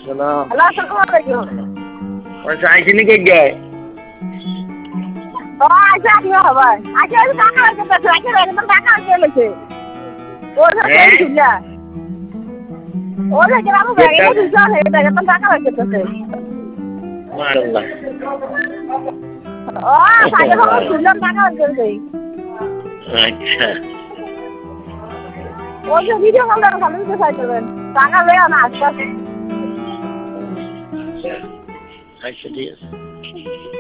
hello আসসালামু আলাইকুম ওই সাইকেলে কে গয় ও আচ্ছা কি হবে আচ্ছা ওই টাকা আছে আচ্ছা একদম টাকা আছে লেছে ওর সাথে ঝুলা ওর গ্রামে ব্যাগে ঝুলা এটা একদম টাকা আছে তো মাশাআল্লাহ ও সাইকেল করে ঝুলা টাকা আছে আচ্ছা ওই যে ভিডিও কল করে ভালো ভিডিও করবেন টাকা লয়া না আজকে আচ্ছা ঠিক আছে